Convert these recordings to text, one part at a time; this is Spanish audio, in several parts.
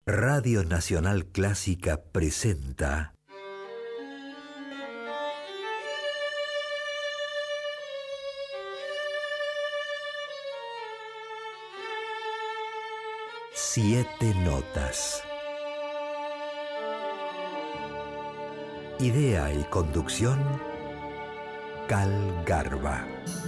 Radio Nacional Clásica presenta Siete Notas. Idea y conducción, Cal Garba.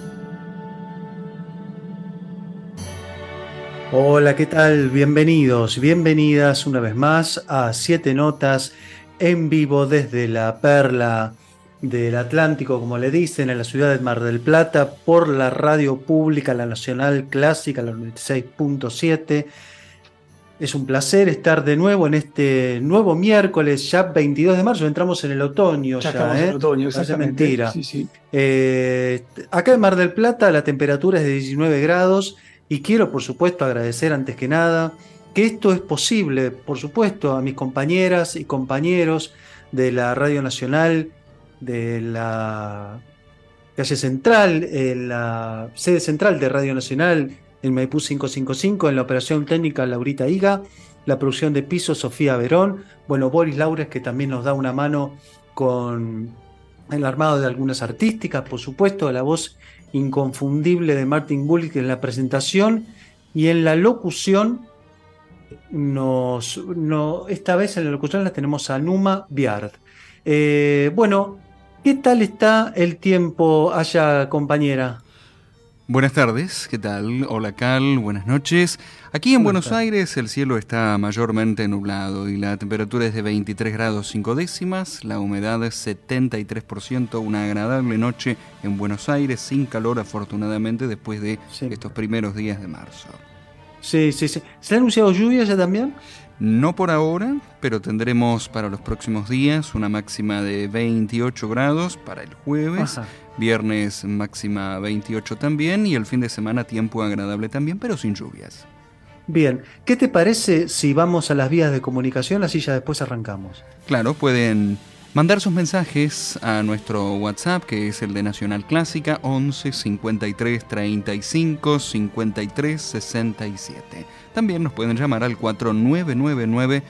Hola, ¿qué tal? Bienvenidos, bienvenidas una vez más a Siete Notas en vivo desde la perla del Atlántico, como le dicen, en la ciudad de Mar del Plata, por la radio pública, la Nacional Clásica, la 96.7. Es un placer estar de nuevo en este nuevo miércoles, ya 22 de marzo, entramos en el otoño Ya estamos en otoño, Parece exactamente. mentira. Sí, sí. Acá en Mar del Plata la temperatura es de 19 grados y quiero, por supuesto, agradecer antes que nada que esto es posible, por supuesto, a mis compañeras y compañeros de la Radio Nacional, de la calle Central, en la sede central de Radio Nacional, en Maipú 555, en la operación técnica Laurita Higa, la producción de piso Sofía Verón, bueno, Boris Laures, que también nos da una mano con el armado de algunas artísticas, por supuesto, la voz inconfundible de Martin Bullitt en la presentación y en la locución. Esta vez en la locución la tenemos a Numa Biard. Bueno, ¿qué tal está el tiempo allá, compañera? Buenas tardes, ¿qué tal? Hola Cal, buenas noches. Aquí en Buenos Aires el cielo está mayormente nublado y la temperatura es de 23 grados 5 décimas, la humedad es 73%, una agradable noche en Buenos Aires, sin calor afortunadamente después de estos primeros días de marzo. Sí. ¿Se ha anunciado lluvia ya también? No por ahora, pero tendremos para los próximos días una máxima de 28 grados para el jueves. Ajá. Viernes máxima 28 también y el fin de semana tiempo agradable también, pero sin lluvias. Bien, ¿qué te parece si vamos a las vías de comunicación? Así ya después arrancamos. Claro, pueden mandar sus mensajes a nuestro WhatsApp, que es el de Nacional Clásica, 11 53 35 53 67. También nos pueden llamar al 4999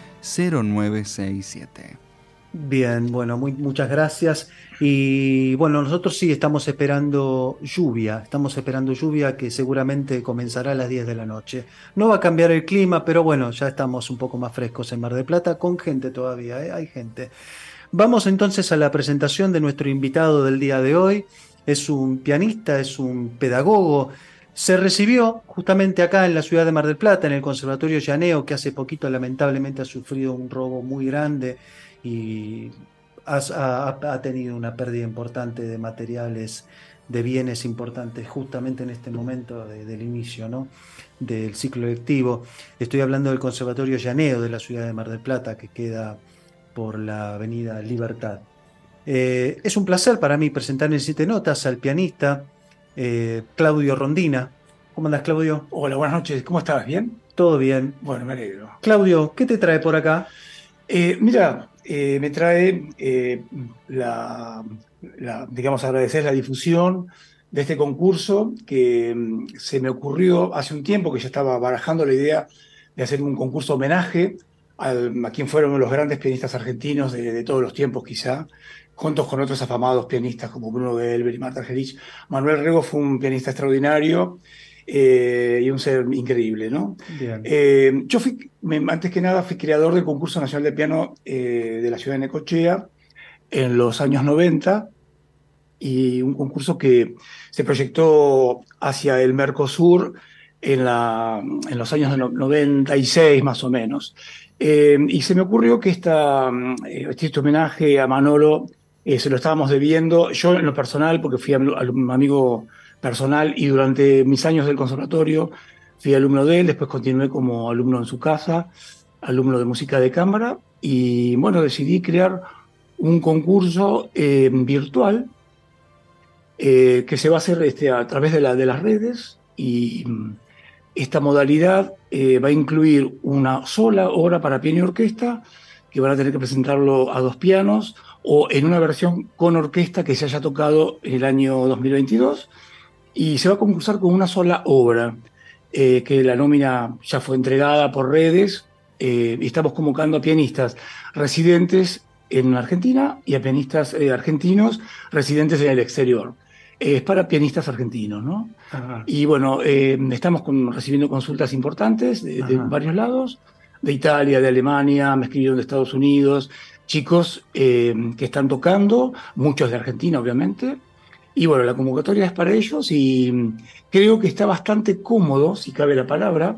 0967. Bien, bueno, muchas gracias. Y bueno, nosotros sí estamos esperando lluvia que seguramente comenzará a las 10 de la noche. No va a cambiar el clima, pero bueno, ya estamos un poco más frescos en Mar del Plata, con gente todavía, hay gente. Vamos entonces a la presentación de nuestro invitado del día de hoy. Es un pianista, es un pedagogo. Se recibió justamente acá en la ciudad de Mar del Plata, en el Conservatorio Llaneo, que hace poquito lamentablemente ha sufrido un robo muy grande y ha tenido una pérdida importante de materiales, de bienes importantes, justamente en este momento del inicio, ¿no?, del ciclo lectivo. Estoy hablando del Conservatorio Llaneo de la ciudad de Mar del Plata, que queda por la avenida Libertad. Es un placer para mí presentar en Siete Notas al pianista Claudio Rondina. ¿Cómo andás, Claudio? Hola, buenas noches. ¿Cómo estás? ¿Bien? Todo bien. Bueno, me alegro. Claudio, ¿qué te trae por acá? Me trae digamos, agradecer la difusión de este concurso que se me ocurrió hace un tiempo, que ya estaba barajando la idea de hacer un concurso homenaje a quien fueron los grandes pianistas argentinos de todos los tiempos, quizá, juntos con otros afamados pianistas como Bruno Gelber y Marta Argerich. Manuel Rego fue un pianista extraordinario y un ser increíble, ¿no? Bien. Yo antes que nada, fui creador del Concurso Nacional de Piano de la ciudad de Necochea en los años 90, y un concurso que se proyectó hacia el Mercosur en los años 96 más o menos. Y se me ocurrió que este homenaje a Manolo se lo estábamos debiendo, yo en lo personal, porque fui un amigo personal y durante mis años del conservatorio fui alumno de él, después continué como alumno en su casa, alumno de música de cámara, y bueno, decidí crear un concurso virtual que se va a hacer a través de las redes, y esta modalidad va a incluir una sola obra para piano y orquesta, que van a tener que presentarlo a dos pianos o en una versión con orquesta que se haya tocado en el año 2022, y se va a concursar con una sola obra, que la nómina ya fue entregada por redes, y estamos convocando a pianistas residentes en Argentina y a pianistas argentinos residentes en el exterior. Es para pianistas argentinos, ¿no? Ajá. Y bueno, estamos recibiendo consultas importantes de varios lados, de Italia, de Alemania, me escribieron de Estados Unidos, chicos que están tocando, muchos de Argentina, obviamente. Y bueno, la convocatoria es para ellos y creo que está bastante cómodo, si cabe la palabra,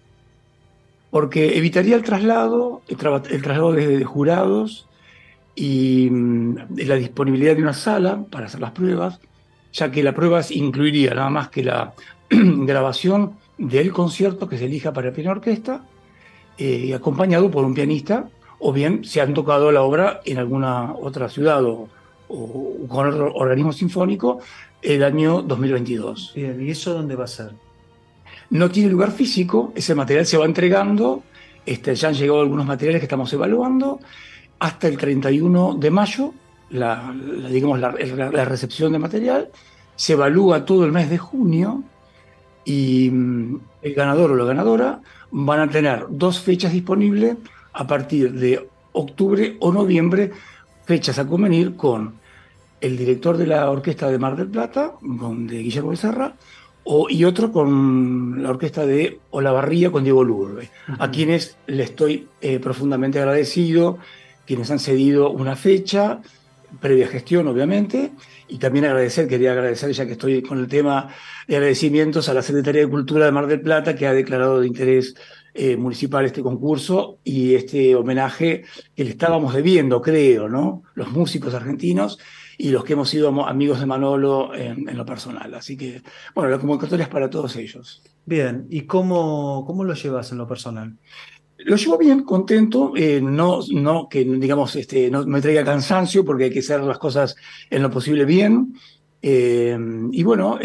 porque evitaría el traslado de jurados y la disponibilidad de una sala para hacer las pruebas, ya que la prueba incluiría nada más que la grabación del concierto que se elija para piano orquesta, acompañado por un pianista, o bien se han tocado la obra en alguna otra ciudad o con otro organismo sinfónico el año 2022. Bien, ¿y eso dónde va a ser? No tiene lugar físico, ese material se va entregando, ya han llegado algunos materiales que estamos evaluando, hasta el 31 de mayo, la recepción de material, se evalúa todo el mes de junio y el ganador o la ganadora van a tener 2 fechas disponibles a partir de octubre o noviembre, fechas a convenir con el director de la Orquesta de Mar del Plata, de Guillermo Becerra, y otro con la orquesta de Olavarría con Diego Lourdes, a quienes le estoy profundamente agradecido, quienes han cedido una fecha, previa gestión obviamente, y también quería agradecer, ya que estoy con el tema de agradecimientos, a la Secretaría de Cultura de Mar del Plata, que ha declarado de interés municipal este concurso y este homenaje que le estábamos debiendo, creo, ¿no? Los músicos argentinos y los que hemos sido amigos de Manolo en lo personal. Así que, bueno, la convocatoria es para todos ellos. Bien, ¿y cómo lo llevas en lo personal? Lo llevo bien, contento, no que digamos no me traiga cansancio porque hay que hacer las cosas en lo posible bien. Y bueno,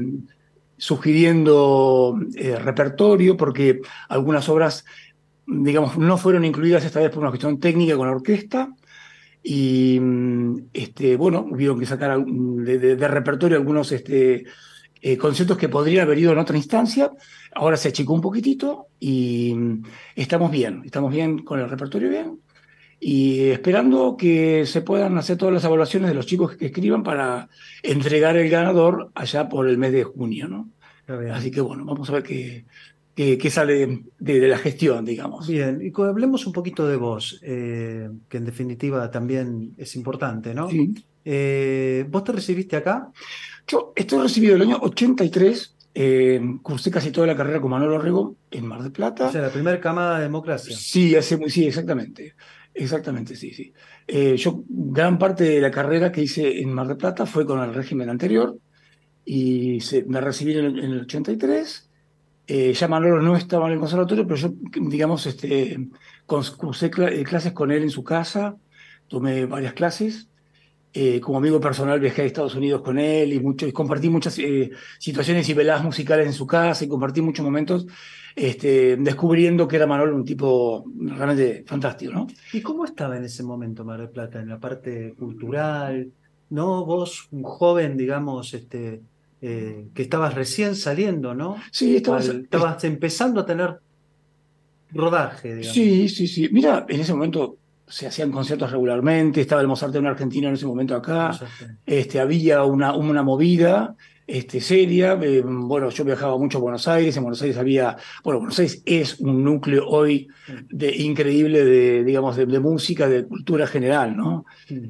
sugiriendo repertorio porque algunas obras, digamos, no fueron incluidas esta vez por una cuestión técnica con la orquesta. Y bueno, hubieron que sacar de repertorio algunos conciertos que podrían haber ido en otra instancia. Ahora se achicó un poquitito y estamos bien con el repertorio bien. Y esperando que se puedan hacer todas las evaluaciones de los chicos que escriban para entregar el ganador allá por el mes de junio, ¿no? Así que bueno, vamos a ver qué sale de la gestión, digamos. Bien, y hablemos un poquito de vos, que en definitiva también es importante, ¿no? Sí. ¿Vos te recibiste acá? Yo estoy recibido el año 83, cursé casi toda la carrera con Manolo Rego en Mar del Plata. O sea, la primera camada de democracia. Sí, sí, exactamente. Exactamente, sí. Yo, gran parte de la carrera que hice en Mar del Plata fue con el régimen anterior y me recibí en el 83. Ya Manolo no estaba en el conservatorio, pero yo, digamos, cursé clases con él en su casa, tomé varias clases. Como amigo personal viajé a Estados Unidos con él y compartí muchas situaciones y veladas musicales en su casa y compartí muchos momentos descubriendo que era Manolo un tipo realmente fantástico, ¿no? ¿Y cómo estaba en ese momento Mar del Plata, en la parte cultural? ¿No? Vos, un joven, digamos, que estabas recién saliendo, ¿no? Sí, estabas empezando a tener rodaje, digamos. Sí. Mira, en ese momento se hacían conciertos regularmente, estaba el Mozarteum argentino en ese momento acá, había una movida seria. Bueno, yo viajaba mucho a Buenos Aires, en Buenos Aires Buenos Aires es un núcleo hoy increíble de música, de cultura general, ¿no?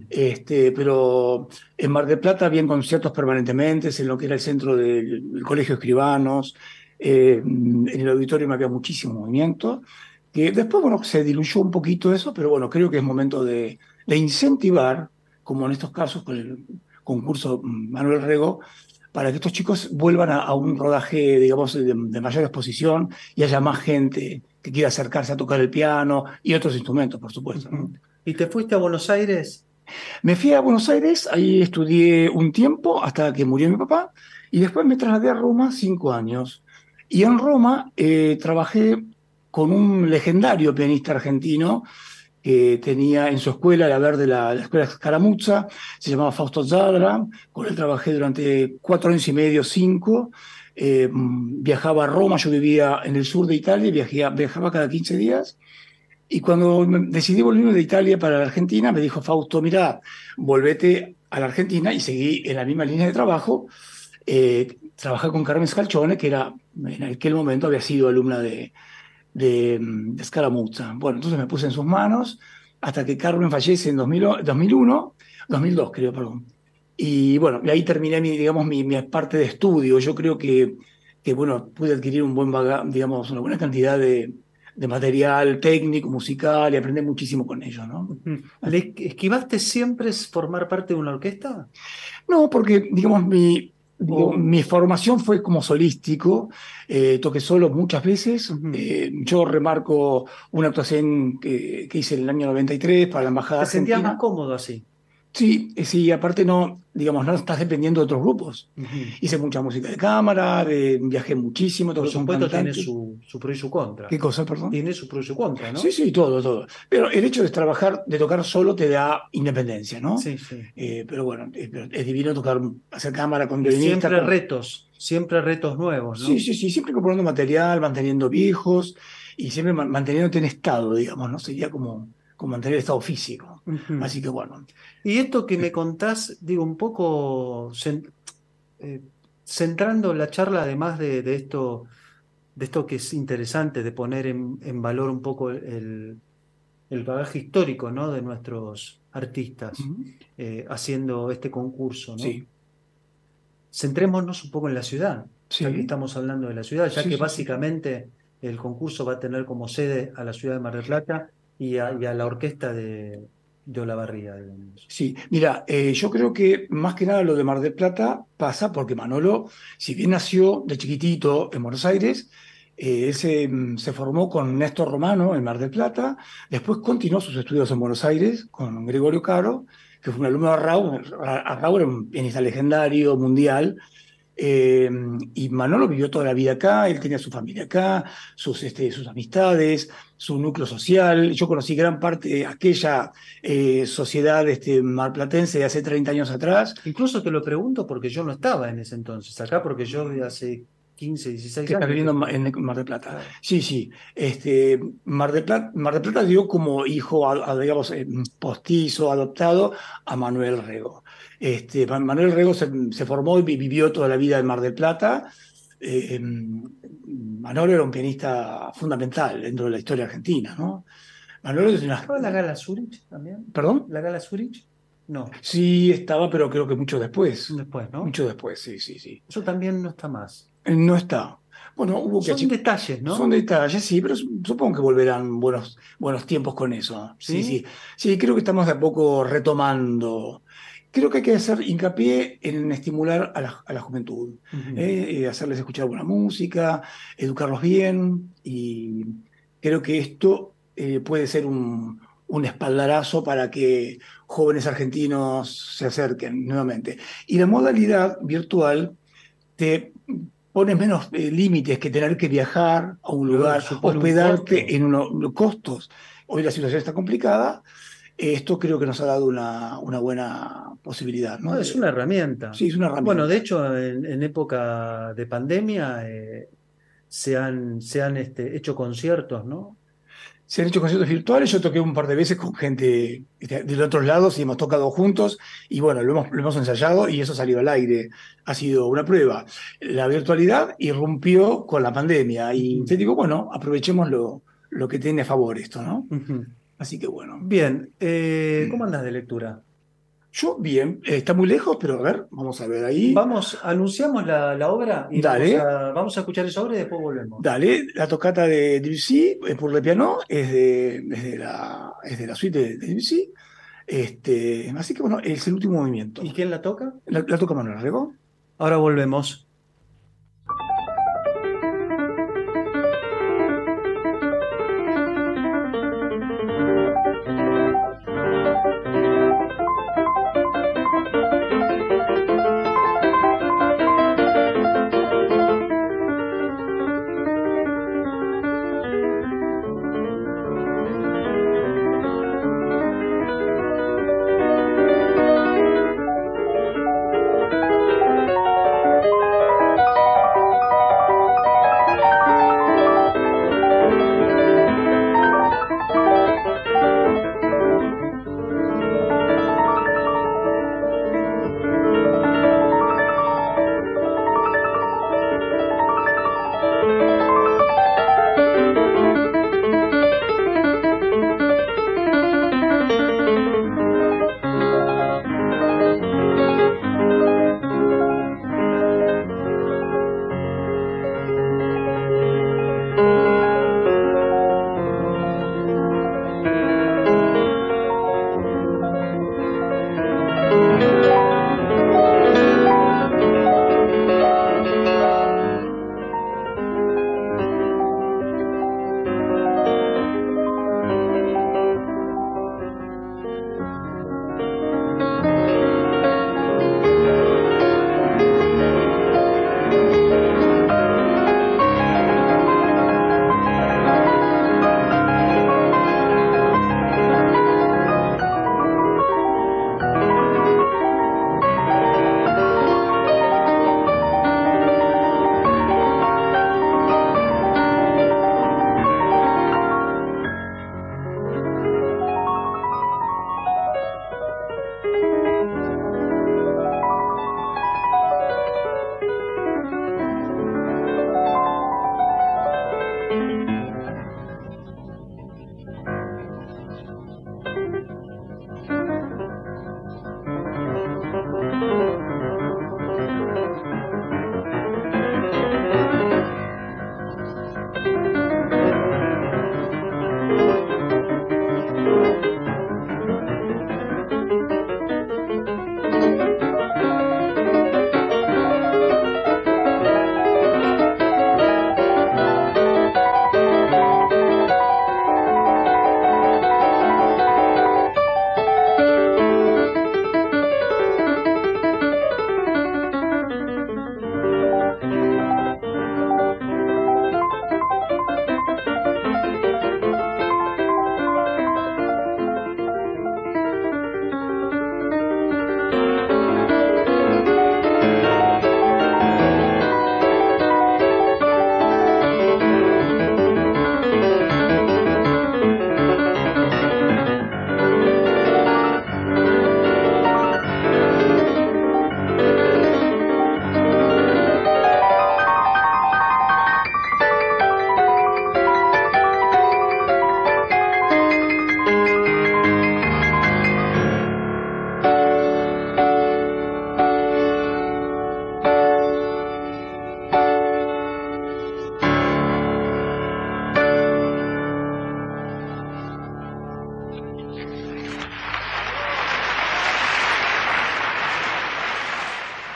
Pero en Mar del Plata habían conciertos permanentemente, en lo que era el centro del Colegio Escribanos, en el auditorio había muchísimo movimiento, que después, bueno, se diluyó un poquito eso, pero bueno, creo que es momento de incentivar, como en estos casos con el concurso Manuel Rego, para que estos chicos vuelvan a un rodaje, digamos, de mayor exposición y haya más gente que quiera acercarse a tocar el piano y otros instrumentos, por supuesto, ¿no? ¿Y te fuiste a Buenos Aires? Me fui a Buenos Aires, ahí estudié un tiempo hasta que murió mi papá y después me trasladé a Roma 5 años. Y en Roma trabajé con un legendario pianista argentino que tenía en su escuela, la escuela Scaramuzza, se llamaba Fausto Zadra. Con él trabajé durante 4 años y medio, 5. Viajaba a Roma, yo vivía en el sur de Italia, viajaba cada 15 días. Y cuando decidí volverme de Italia para la Argentina, me dijo Fausto, mira, volvete a la Argentina y seguí en la misma línea de trabajo. Trabajé con Carmen Scalcione, que era, en aquel momento había sido alumna de Scaramuzza. Bueno, entonces me puse en sus manos hasta que Carmen fallece en 2001, 2002 creo, perdón. Y bueno, y ahí terminé digamos, mi parte de estudio. Yo creo que bueno, pude adquirir un buen digamos, una buena cantidad de material técnico, musical, y aprender muchísimo con ellos, ¿no? ¿Le esquivaste siempre formar parte de una orquesta? No, porque, digamos, O- mi formación fue como solístico, toqué solo muchas veces. Ujú. Yo remarco una actuación que hice en el año 93 para la Embajada ¿Te sentías más Argentina. cómodo así? Sí, sí, aparte no, digamos, no estás dependiendo de otros grupos. Ujú. Hice mucha música de cámara, viajé muchísimo, Por toqué con supuesto tiene cantantes. su pro y su contra. ¿Qué cosa, perdón? Tiene su pro y su contra, Sí, ¿no? sí, todo, todo. Pero el hecho de trabajar, de tocar solo te da independencia, ¿no? Sí, sí. Pero bueno, pero es divino tocar, hacer cámara con Y violinista. siempre retos nuevos, Sí, ¿no? sí, sí, siempre comprando material, manteniendo viejos y siempre manteniéndote en estado, digamos, ¿no? Sería como mantener el estado físico. Ujú. Así que bueno. Y esto que me contás, digo, un poco eh, centrando la charla, además de esto que es interesante, de poner en valor un poco el bagaje histórico, ¿no? De nuestros artistas Ujú. haciendo este concurso, ¿no? Sí, Centrémonos un poco en la ciudad, ya que sí, estamos hablando de la ciudad, ya sí, que sí, sí. básicamente el concurso va a tener como sede a la ciudad de Mar del Plata y a la orquesta de Olavarría, digamos. Sí, mira, yo creo que más que nada lo de Mar del Plata pasa porque Manolo, si bien nació de chiquitito en Buenos Aires, él se formó con Néstor Romano en Mar del Plata, después continuó sus estudios en Buenos Aires con Gregorio Caro, que fue un alumno de Raúl. Raúl era un pianista legendario, mundial, eh, y Manolo vivió toda la vida acá, él tenía su familia acá, sus amistades, su núcleo social. Yo conocí gran parte de aquella sociedad marplatense de hace 30 años atrás. Incluso te lo pregunto porque yo no estaba en ese entonces, acá porque yo de hace 15 16 Que está años que viviendo estoy. en Mar del Plata. Claro. Sí, sí. Mar del Plata dio como hijo, digamos, postizo, adoptado a Manuel Rego. Manuel Rego se formó y vivió toda la vida en Mar del Plata. Manolo era un pianista fundamental dentro de la historia argentina, ¿no? Manolo es una... ¿Estaba la Gala Zurich también? ¿Perdón? ¿La Gala Zurich? No, Sí, estaba, pero creo que mucho después. después, ¿no? Mucho después, sí, sí, sí. Eso también no está más. No está. Bueno, hubo que Son detalles, son ¿no? detalles, sí, pero supongo que volverán buenos tiempos con eso. Sí, ¿Sí? sí. Sí, creo que estamos de a poco retomando. Creo que hay que hacer hincapié en estimular a la juventud, Ujú. hacerles escuchar buena música, educarlos bien, y creo que esto puede ser un espaldarazo para que jóvenes argentinos se acerquen nuevamente. Y la modalidad virtual te pones menos límites que tener que viajar a un Claro, lugar, supone un hospedarte costo. en unos costos. Hoy la situación está complicada. Esto creo que nos ha dado una buena posibilidad, ¿no? No, es una herramienta. Sí, es una Bueno, de herramienta. hecho, en época de pandemia se han hecho conciertos, ¿no? Se han hecho conciertos virtuales, yo toqué un par de veces con gente de otros lados y hemos tocado juntos y bueno, lo hemos ensayado y eso salió al aire. Ha sido una prueba. La virtualidad irrumpió con la pandemia y Ujú, te digo, bueno, aprovechemos lo que tiene a favor esto, ¿no? ujú. Así que bueno. Bien, ¿cómo andas de lectura? Yo bien, está muy lejos, pero a ver, vamos a ver ahí. Anunciamos la obra y Dale, vamos a escuchar esa obra y después volvemos. dale. La tocata de Debussy, por le piano, es de la suite de Debussy. Así que bueno, es el último ¿Y movimiento. quién la toca? La toca Manuel Rego. Ahora volvemos.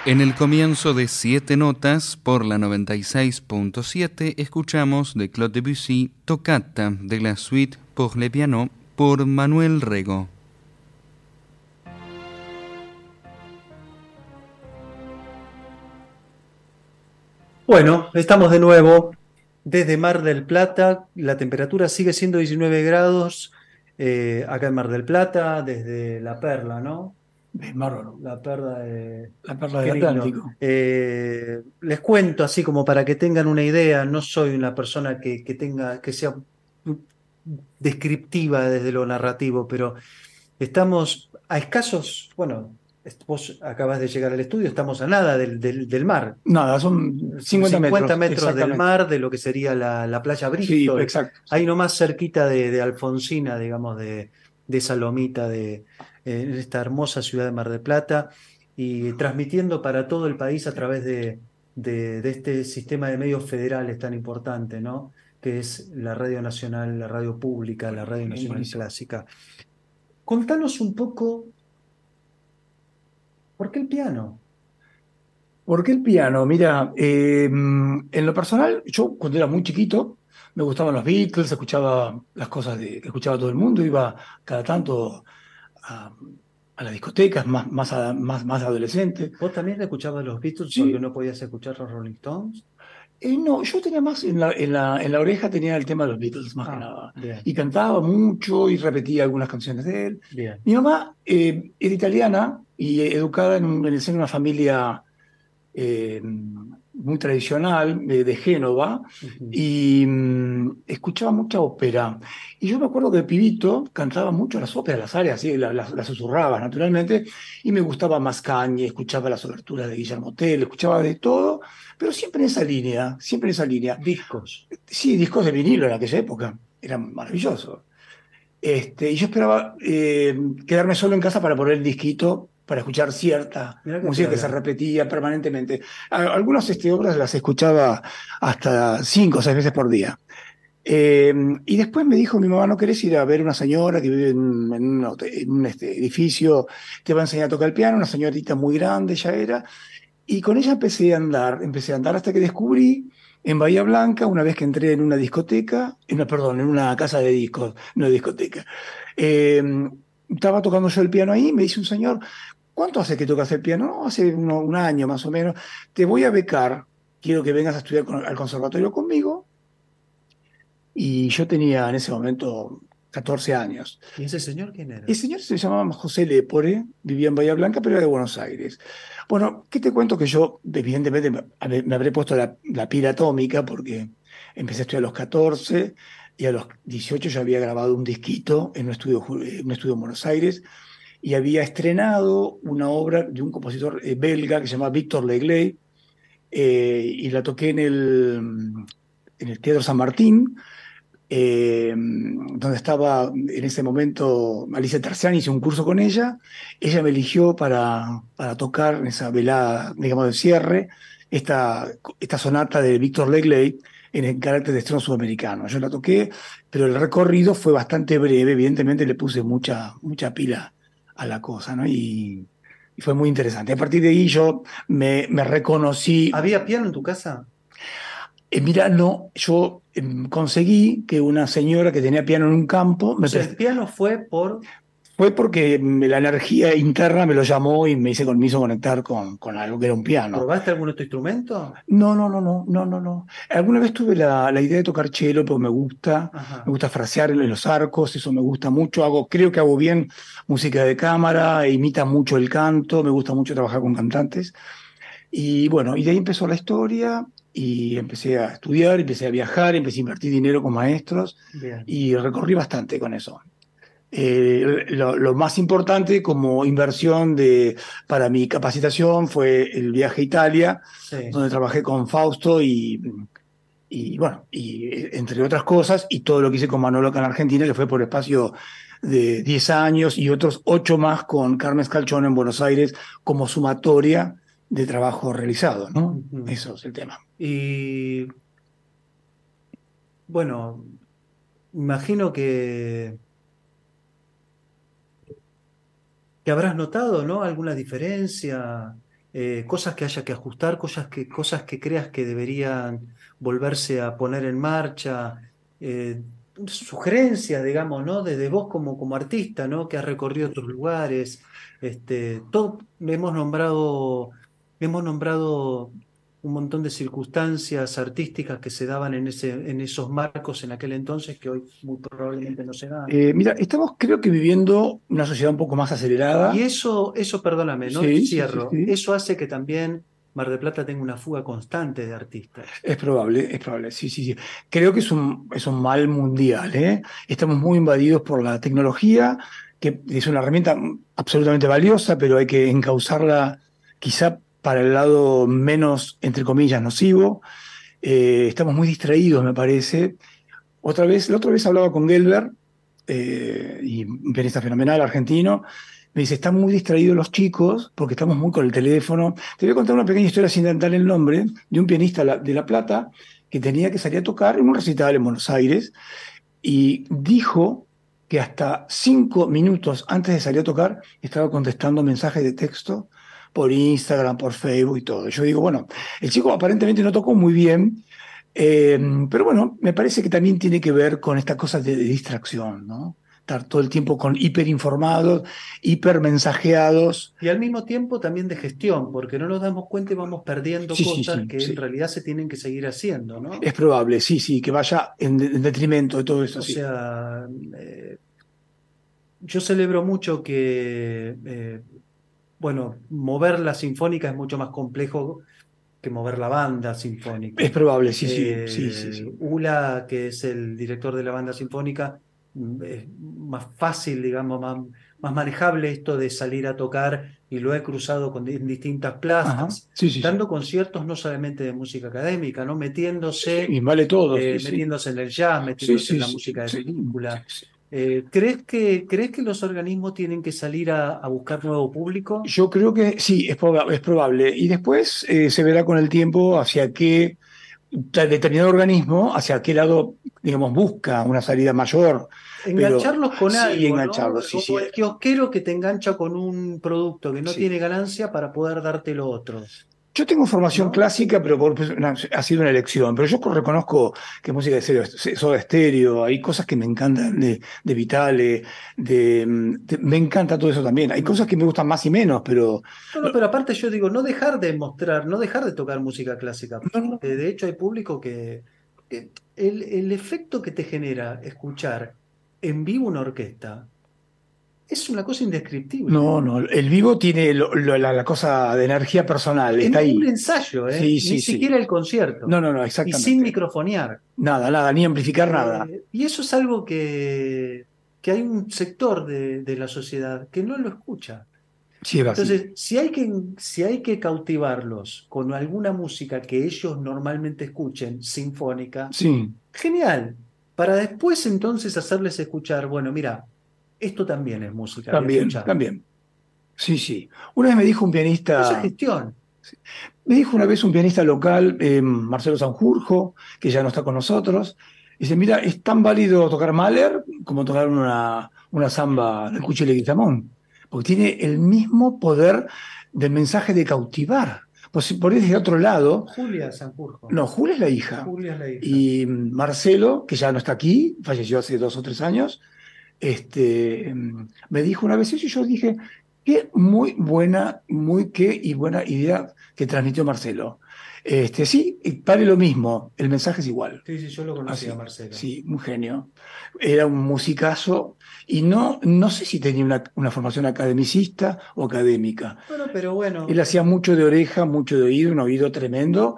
En el comienzo de Siete Notas, por la 96.7, escuchamos de Claude Debussy Toccata de la Suite pour le piano por Manuel Rego. Bueno, estamos de nuevo desde Mar del Plata. La temperatura sigue siendo 19 grados acá en Mar del Plata, desde La Perla, ¿no? Es bárbaro. La Perla de... La perla Qué del lindo. Atlántico. Les cuento así como para que tengan una idea, no soy una persona que sea descriptiva desde lo narrativo, pero estamos a escasos, bueno, vos acabas de llegar al estudio, estamos a nada del mar. Nada, son 50 50 metros, metros del exactamente. mar, de lo que sería la playa Sí, Bristol, exacto. ahí nomás cerquita de Alfonsina, digamos, de esa lomita de esta hermosa ciudad de Mar del Plata, y transmitiendo para todo el país a través de este sistema de medios federales tan importante, ¿no? Que es la Radio Nacional, la radio pública, la Radio Bien, Nacional buenísimo. Clásica. Contanos un poco, ¿por qué el piano? ¿Por qué el piano? Mira, en lo personal, yo cuando era muy chiquito me gustaban los Beatles, escuchaba las cosas que escuchaba todo el mundo, iba cada tanto a, a las discotecas, más adolescente. ¿Vos también escuchabas los Beatles porque Sí, no podías escuchar los Rolling Stones? no, yo tenía más en la oreja tenía el tema de los Beatles, más que Ah, nada. bien, Y cantaba mucho y repetía algunas canciones de él. bien. Mi mamá era italiana y educada en el seno de una familia muy tradicional de Génova Ujú. y escuchaba mucha ópera. Y yo me acuerdo que de pibito cantaba mucho las óperas, las arias, así, las susurraba naturalmente, y me gustaba Mascagni, escuchaba las oberturas de Guillermo Tell, escuchaba de todo, pero siempre en esa línea, siempre en esa línea. Discos. Sí, discos de vinilo en aquella época, eran maravillosos. Y yo esperaba quedarme solo en casa para poner el disquito, para escuchar cierta Mirá qué música que se piola. repetía permanentemente. Algunas obras las escuchaba hasta 5 o 6 veces por día. Y después me dijo mi mamá, ¿no querés ir a ver una señora que vive en un edificio? Te va a enseñar a tocar el piano, una señorita muy grande ya era. Y con ella empecé a andar hasta que descubrí en Bahía Blanca, una vez que entré en una discoteca, perdón, en una casa de discos, no discoteca. Eh, Estaba tocando yo el piano ahí, me dice un señor, ¿cuánto hace que tocas el piano? No, hace un año más o menos. Te voy a becar, quiero que vengas a estudiar al conservatorio conmigo. Y yo tenía en ese momento 14 años. ¿Y ese señor quién El era? señor se llamaba José Lepore, vivía en Bahía Blanca, pero era de Buenos Aires. Bueno, ¿qué te cuento? Que yo, evidentemente, me habré puesto la pila atómica porque empecé a estudiar a los 14 y a los 18 ya había grabado un disquito en un estudio en Buenos Aires y había estrenado una obra de un compositor belga que se llama Victor Legley y la toqué en el Teatro San Martín donde estaba en ese momento Alicia Terziani, hice un curso con ella, ella me eligió para tocar en esa velada, digamos, de cierre, esta sonata de Víctor Legley en el carácter de estreno sudamericano. Yo la toqué, pero el recorrido fue bastante breve, evidentemente le puse mucha pila a la cosa, ¿no? Y fue muy interesante. A partir de ahí yo me reconocí. ¿Había piano en tu casa? Mira, no, yo conseguí que una señora que tenía piano en un campo O sea, el piano fue por... fue porque la energía interna me lo llamó y me hizo conectar con algo que era un piano. ¿Probaste algún otro instrumento? No, no, no, no, no, no, no. Alguna vez tuve la idea de tocar cello porque me Ajá. gusta frasear en los arcos, eso me gusta mucho. Creo que hago bien música de cámara, imita mucho el canto, me gusta mucho trabajar con cantantes. Y bueno, y de ahí empezó la historia y empecé a estudiar, empecé a viajar, empecé a invertir dinero con maestros Bien. y recorrí bastante con eso. Lo más importante como inversión para mi capacitación fue el viaje a Italia, Sí. donde trabajé con Fausto y bueno, y entre otras cosas, y todo lo que hice con Manolo acá en Argentina, que fue por espacio de 10 años, y otros 8 más con Carmen Scalchón en Buenos Aires como sumatoria de trabajo realizado, ¿no? Ujú. Eso es el tema. Y bueno, imagino que habrás notado, ¿no? Alguna diferencia cosas que haya que ajustar, cosas que creas que deberían volverse a poner en marcha, eh, sugerencias, digamos, ¿no? Desde vos como artista, ¿no? Que has recorrido otros lugares, todo, hemos nombrado un montón de circunstancias artísticas que se daban en esos marcos en aquel entonces que hoy muy probablemente no se dan. Mira, estamos creo que viviendo una sociedad un poco más acelerada. Y eso, perdóname, ¿no? Sí, sí, sí, Cierro. sí. Eso hace que también Mar del Plata tenga una fuga constante de artistas. Es probable, sí, sí, sí. Creo que es un mal mundial, ¿eh? Estamos muy invadidos por la tecnología, que es una herramienta absolutamente valiosa, pero hay que encauzarla quizá para el lado menos, entre comillas, nocivo. Estamos muy distraídos, me parece. La otra vez hablaba con Gelber, y un pianista fenomenal argentino. Me dice, están muy distraídos los chicos porque estamos muy con el teléfono. Te voy a contar una pequeña historia sin dar el nombre de un pianista de La Plata que tenía que salir a tocar en un recital en Buenos Aires y dijo que hasta 5 minutos antes de salir a tocar estaba contestando mensajes de texto por Instagram, por Facebook y todo. Yo digo, bueno, el chico aparentemente no tocó muy bien, pero bueno, me parece que también tiene que ver con esta cosa de distracción, ¿no? Estar todo el tiempo con hiperinformados, hipermensajeados. Y al mismo tiempo también de gestión, porque no nos damos cuenta y vamos perdiendo Sí, sí, cosas sí, que en sí. realidad se tienen que seguir haciendo, ¿no? Es probable, sí, sí, que vaya en detrimento de todo esto, O sí. sea, yo celebro mucho que, bueno, mover la sinfónica es mucho más complejo que mover la banda Es sinfónica. probable, sí, sí, sí, sí, sí. Ula, que es el director de la banda sinfónica, es más fácil, digamos, más manejable esto de salir a tocar y lo he cruzado en distintas Ajá, plazas, sí, sí, sí. dando conciertos no solamente de música académica, ¿no? Y vale todo, sí, sí. Metiéndose en el jazz, Sí, metiéndose en sí, la sí, música de sí, sí, película. sí. ¿Crees que los organismos tienen que salir a buscar nuevo público? Yo creo que sí, es probable. Y después se verá con el tiempo hacia qué determinado organismo, hacia qué lado, digamos, busca una salida mayor. Pero Engancharlos con sí, algo, ¿no? engancharlo, sí, sí. Como el kiosquero que te engancha con un producto que no Sí. tiene ganancia para poder darte lo otro, Yo tengo formación ¿no? clásica, pero ha sido una elección. Pero yo reconozco que música de serio, Soda Stereo, hay cosas que me encantan de Vitale, me encanta todo eso también. Hay cosas Mm. que me gustan más y menos, pero No, no, pero aparte yo digo, no dejar de mostrar, no dejar de tocar música clásica. no, no, De hecho, hay público que el efecto que te genera escuchar en vivo una orquesta es una cosa indescriptible. no, no. El vivo tiene la cosa de energía personal, está En un ahí. ensayo, ¿eh? Sí, Ni sí, sí. siquiera el concierto. No, no, no, Y sin exactamente. microfonear. Nada, nada, ni amplificar nada. Y eso es algo que hay un sector de la sociedad que no lo escucha. Sí, es así. Entonces, si hay que cautivarlos con alguna música que ellos normalmente escuchen, sinfónica, Sí, genial. Para después entonces hacerles escuchar, bueno, mira, esto también es música, también, escucha. también. Sí, sí. Una vez me dijo un Eso es pianista. gestión. Me dijo una vez un pianista local, Marcelo Sanjurjo, que ya no está con nosotros, dice, mira, es tan válido tocar Mahler como tocar una samba de Cuchi Leguizamón, porque tiene el mismo poder del mensaje de cautivar. Pues si por desde otro lado, Julia Sanjurjo. no, Julia es la hija, Julia es la hija. y Marcelo, que ya no está aquí, falleció hace 2 o 3 años, me dijo una vez eso y yo dije, qué muy buena, qué y buena idea que transmitió Marcelo. Sí, y vale lo mismo, el mensaje es igual. Sí, sí, yo lo conocí a Así, Marcelo. sí, un genio. Era un musicazo y no sé si tenía una formación academicista o académica. Bueno, pero bueno. Él hacía mucho de oreja, mucho de oído, un oído tremendo,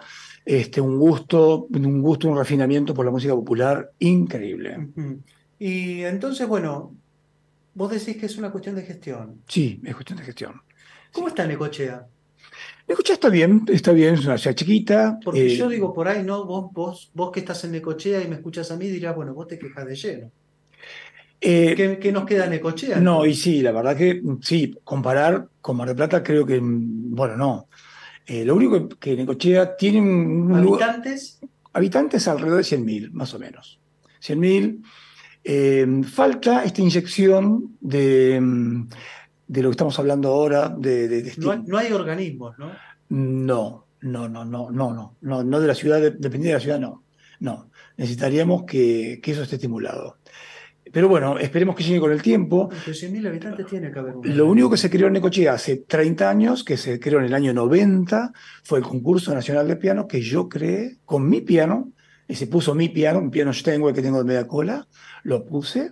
un refinamiento por la música popular increíble. Ujú. Y entonces, bueno, vos decís que es una cuestión de gestión. Sí, es cuestión de gestión. ¿Cómo Sí. está Necochea? Necochea está bien, es una ciudad chiquita. Porque yo digo por ahí, ¿no? Vos que estás en Necochea y me escuchas a mí, dirás, bueno, vos te quejas de lleno. eh, ¿Qué nos queda Necochea no, y entonces? sí, la verdad que sí, comparar con Mar del Plata creo que, bueno, no. Lo único que Necochea tiene un lugar, ¿Habitantes? habitantes alrededor de 100.000, más o menos. 100.000. Falta esta inyección de lo que estamos hablando ahora, de No hay organismos, ¿no? No de la ciudad, dependiendo de la ciudad, no. No, necesitaríamos que eso esté estimulado. Pero bueno, esperemos que llegue con el tiempo. Entre 100.000 habitantes tiene que haber un Lo único que organismo. se creó en Necochea hace 30 años, que se creó en el año 90, fue el concurso nacional de piano que yo creé con mi piano, y se puso mi piano, un piano Steinway que tengo de media cola, lo puse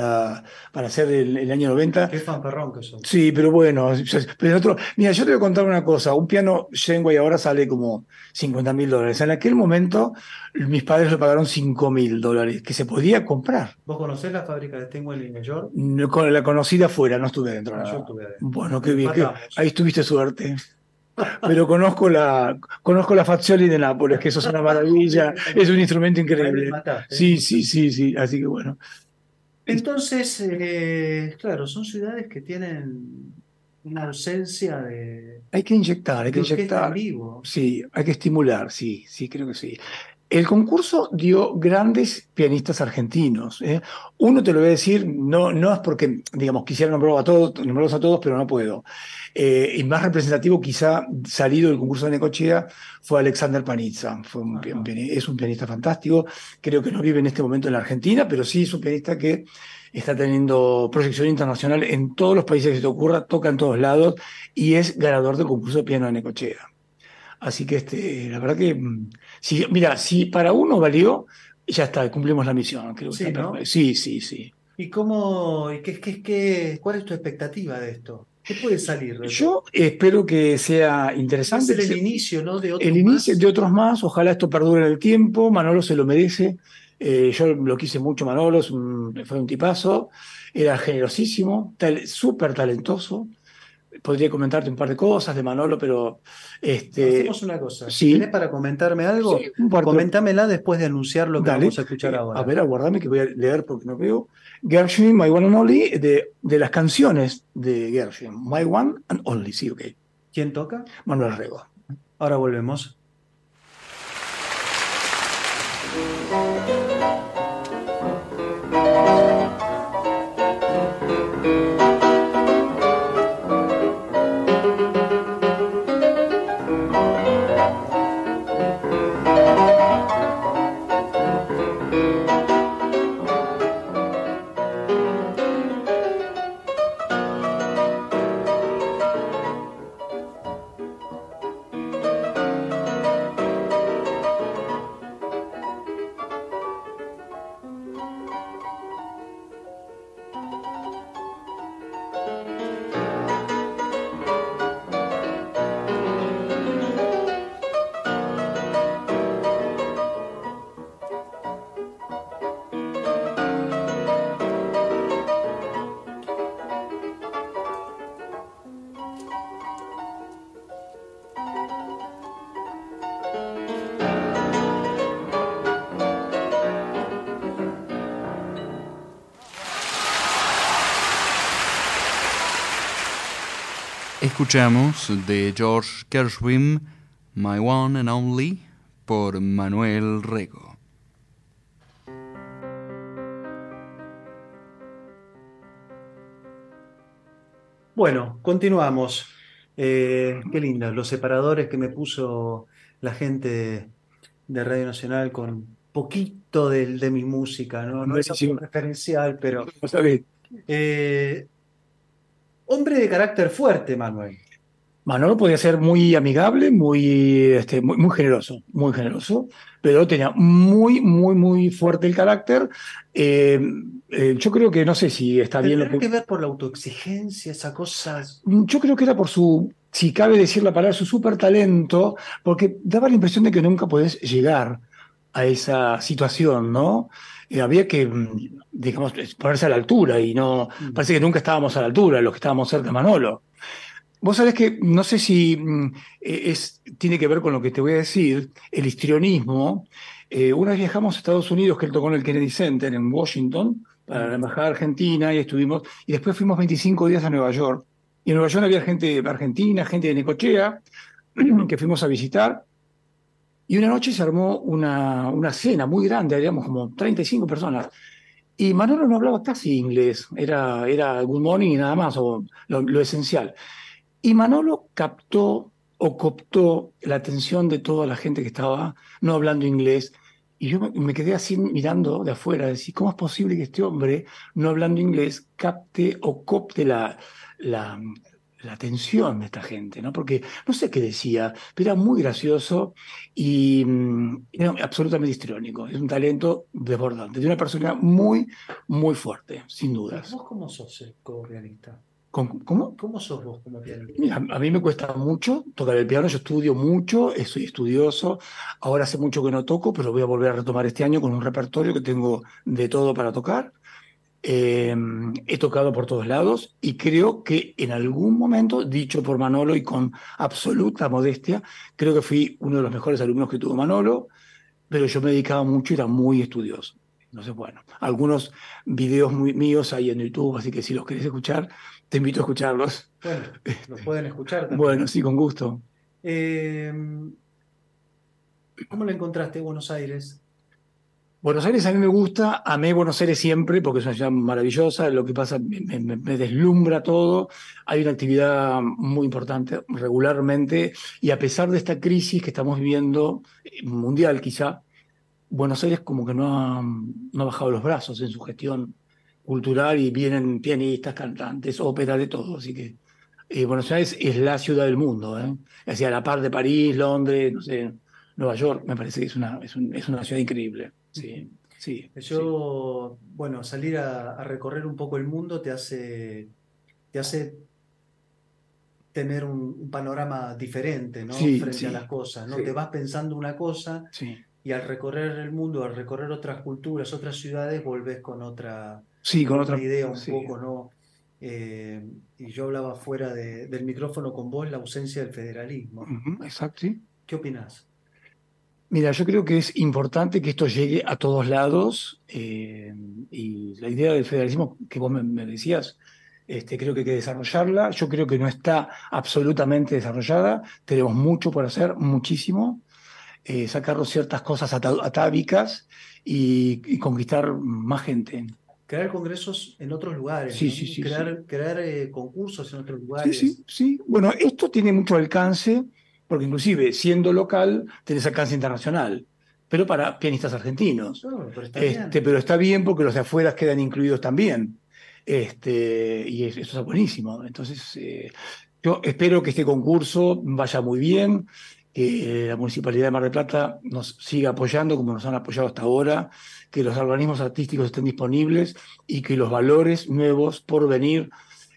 para hacer el año 90. Qué fanfarrón que sos. Sí, pero bueno, pero mira, yo te voy a contar una cosa, un piano Steinway ahora sale como $50.000. En aquel momento mis padres lo pagaron $5.000, que se podía comprar. ¿Vos conocés la fábrica de Steinway en New York? Con la conocida afuera, no estuve dentro. Ah, yo Nada. estuve adentro. Bueno, qué bien, Empatamos. ahí tuviste suerte. Pero conozco la Fazioli de Nápoles, que eso es una maravilla, es un instrumento Ahí me increíble. mataste. Sí, así que bueno. Entonces, claro, son ciudades que tienen una ausencia Hay que inyectar, hay que de orquesta en inyectar. vivo. Sí, hay que estimular, sí, creo que sí. El concurso dio grandes pianistas argentinos, ¿eh? Uno te lo voy a decir, no es porque, digamos, quisiera nombrarlos a todos, pero no puedo. Y más representativo, quizá salido del concurso de Necochea, fue Alexander Panizza. Es un pianista fantástico. Creo que no vive en este momento en la Argentina, pero sí es un pianista que está teniendo proyección internacional en todos los países que se te ocurra, toca en todos lados y es ganador del concurso de piano de Necochea. Así que la verdad que, mira, si para uno valió, ya está, cumplimos la misión. Creo que Sí, está ¿no? perfecto. Sí. ¿Y cuál es tu expectativa de esto? ¿Qué puede salir de Yo todo? espero que sea Va a interesante, ser el inicio, ¿no? De el otros inicio de más. otros más. Ojalá esto perdure en el tiempo. Manolo se lo merece. Yo lo quise mucho, Manolo, fue un tipazo, era generosísimo, súper talentoso. Podría comentarte un par de cosas de Manolo, pero Hacemos una cosa. ¿Tenés sí, para comentarme algo? sí, un par de. Coméntamela después de anunciar lo que Dale, vamos a escuchar a ahora. ver, aguardame que voy a leer porque no veo. Gershwin, My One and Only, de las canciones de Gershwin. My One and Only, sí, ok. ¿Quién toca? Manuel Rego. Ahora volvemos. Escuchamos de George Gershwin, My One and Only, por Manuel Rego. Bueno, continuamos. Qué lindos los separadores que me puso la gente de Radio Nacional con poquito de mi música, ¿no? No es Buenísimo. referencial, pero Está bien. eh, hombre de carácter fuerte, Manuel. Manolo podía ser muy amigable, muy muy generoso, pero tenía muy fuerte el carácter. Eh, yo creo que, no sé si está bien lo ¿Tendrá que. que ver por la autoexigencia, esa cosa? Yo creo que era por si cabe decir la palabra, su súper talento, porque daba la impresión de que nunca podés llegar a esa situación, ¿no? Había que, digamos, ponerse a la altura y no, parece que nunca estábamos a la altura, los que estábamos cerca de Manolo. Vos sabés que, no sé si tiene que ver con lo que te voy a decir, el histrionismo. Una vez viajamos a Estados Unidos, que él tocó en el Kennedy Center en Washington, para la Embajada Argentina, y estuvimos, y después fuimos 25 días a Nueva York. Y en Nueva York había gente de Argentina, gente de Necochea, que fuimos a visitar. Y una noche se armó una cena muy grande, digamos, como 35 personas. Y Manolo no hablaba casi inglés, era good morning y nada más, o lo esencial. Y Manolo captó o cooptó la atención de toda la gente que estaba no hablando inglés. Y yo me quedé así mirando de afuera, decir, ¿cómo es posible que este hombre, no hablando inglés, capte o copte la, la atención de esta gente, ¿no? Porque no sé qué decía, pero era muy gracioso y era absolutamente histriónico. Es un talento desbordante, de una persona muy, muy fuerte, sin ¿Y dudas. vos cómo sos como pianista? ¿Cómo? ¿Cómo sos vos como pianista? Mira, a mí me cuesta mucho tocar el piano, yo estudio mucho, soy estudioso, ahora hace mucho que no toco, pero voy a volver a retomar este año con un repertorio que tengo de todo para tocar. He tocado por todos lados y creo que en algún momento, dicho por Manolo y con absoluta modestia, creo que fui uno de los mejores alumnos que tuvo Manolo, pero yo me dedicaba mucho y era muy estudioso. Entonces, bueno, algunos videos muy míos hay en YouTube, así que si los querés escuchar, te invito a escucharlos. Bueno, los pueden escuchar Bueno, también. sí, con gusto. Eh, ¿Cómo le encontraste Buenos Aires? Buenos Aires a mí me gusta, amé Buenos Aires siempre porque es una ciudad maravillosa, lo que pasa me deslumbra todo, hay una actividad muy importante regularmente y a pesar de esta crisis que estamos viviendo, mundial quizá, Buenos Aires como que no ha bajado los brazos en su gestión cultural y vienen pianistas, cantantes, ópera, de todo, así que Buenos Aires es la ciudad del mundo, ¿eh? Hacia la par de París, Londres, no sé, Nueva York, me parece que es una ciudad increíble. Sí, sí, sí. Yo, bueno, salir a recorrer un poco el mundo te hace tener un panorama diferente, ¿no? Sí, Frente a las sí, cosas, ¿no? Te sí, vas pensando una cosa sí. y al recorrer el mundo, al recorrer otras culturas, otras ciudades, volvés Sí, con con otra otra, idea un sí. poco, ¿no? Y yo hablaba fuera del micrófono con vos, la ausencia del federalismo. Ujú, exacto, sí. ¿Qué opinás? Mira, yo creo que es importante que esto llegue a todos lados y la idea del federalismo que vos me decías, creo que hay que desarrollarla. Yo creo que no está absolutamente desarrollada. Tenemos mucho por hacer, muchísimo. Sacarnos ciertas cosas atávicas y conquistar más gente. Crear congresos en otros lugares, Sí, ¿no? sí, sí, sí. Crear concursos en otros Sí, sí, lugares. sí. Bueno, esto tiene mucho alcance, porque inclusive siendo local, tenés alcance internacional, pero para pianistas argentinos. Bueno, pero está bien. Pero está bien porque los de afuera quedan incluidos también. Eso está buenísimo. Entonces, yo espero que este concurso vaya muy bien, que la Municipalidad de Mar del Plata nos siga apoyando como nos han apoyado hasta ahora, que los organismos artísticos estén disponibles y que los valores nuevos por venir